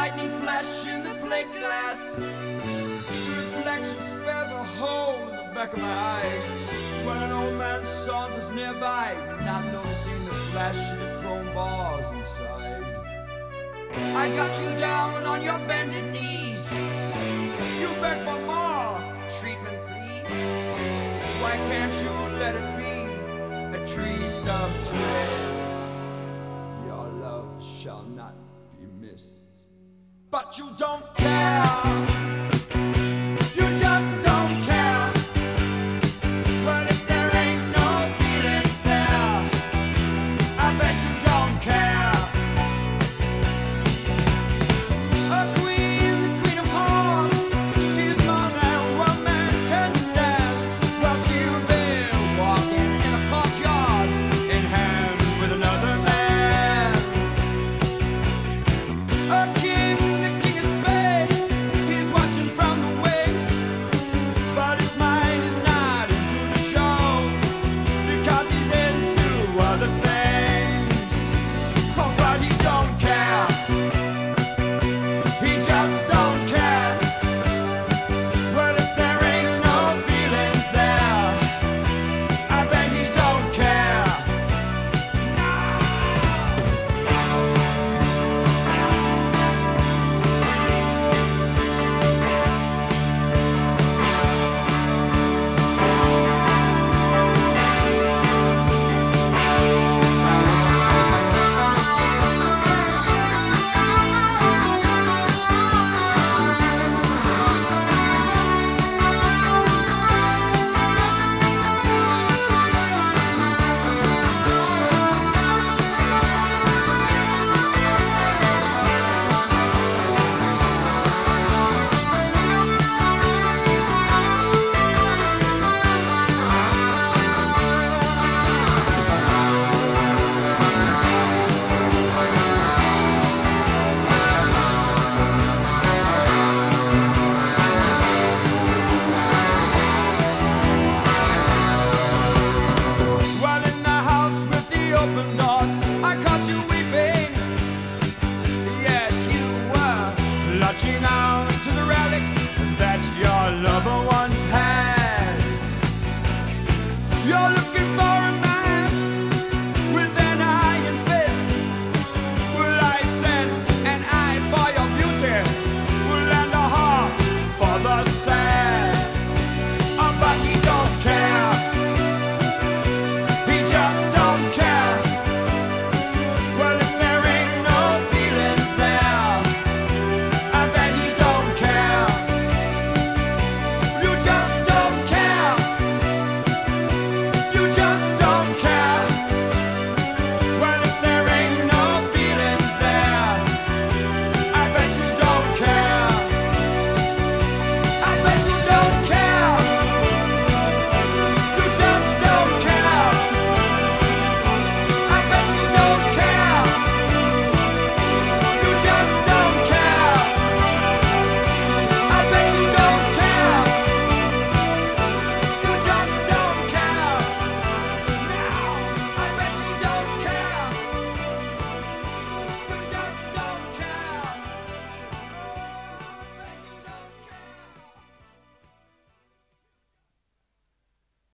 lightning flash in the plate glass. The reflection spares a hole in the back of my eyes. When an old man saunters nearby, not noticing the flash of the chrome bars inside. I got you down on your bended knees. You beg for more treatment, please. Why can't you let it be a tree stump twist? Your love shall not be missed. But you don't care. You just don't care. But if there ain't no feelings there, I bet you don't care. A queen, the queen of hearts, she's more than one man can stand. Well, she'll be walking in a courtyard in hand with another man. A king.